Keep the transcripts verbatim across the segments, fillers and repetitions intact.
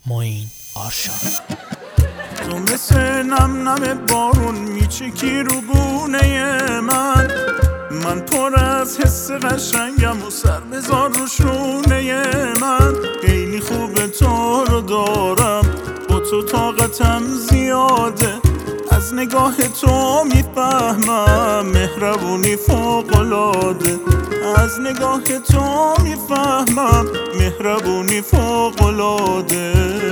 معین آرشان. تو مثل نم نم بارون میچکی رو گونه من، من پر از حس قشنگم و سر بذار رو شونه من. خیلی خوبه تو رو دارم، با تو طاقتم زیاده، از نگاه تو میفهمم مهربونی فوق‌العاده، از نگاه تو میفهمم مهربونی فوق‌العاده.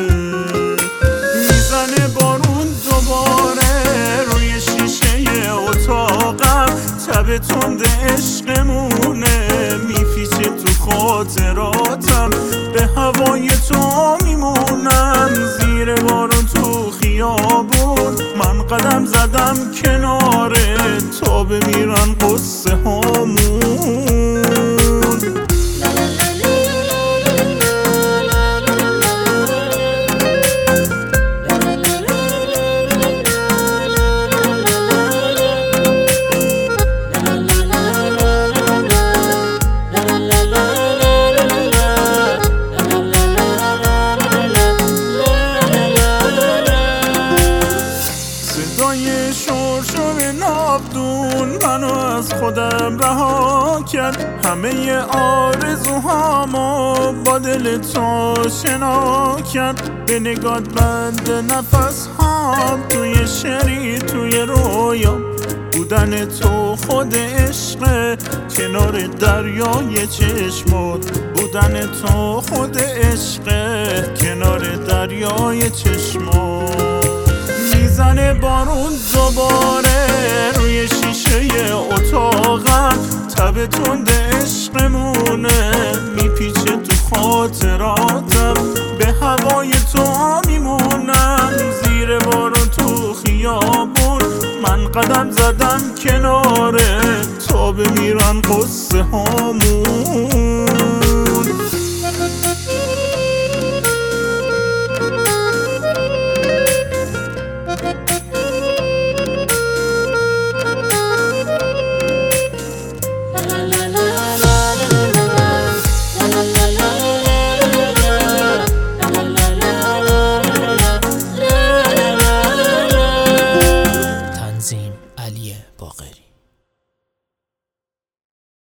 میزنه بارون دوباره روی شیشه اتاقم، تب تند عشقمونه میپیچه تو خاطراتم، به هوای تو میمونم زیر بارون تو خیابون. من قدم زدم کناره تا بمیرن قصه هامون. صدای شرشر ناودون منو از خودم رها کرد، همه آرزوهامو با دل تو شنا کرد. به نگات بند نفس هام توی شری توی رویا، بودن تو خود عشق کنار دریای چشمات، بودن تو خود عشق کنار دریای چشمات. میزنه بارون دوباره روی شیشه اتاقم، تب تند عشقمونه میپیچه تو خاطراتم، به هوای تو میمونم زیر بارون تو خیابون. من قدم زدم کناره تا بمیرن قصه هامون.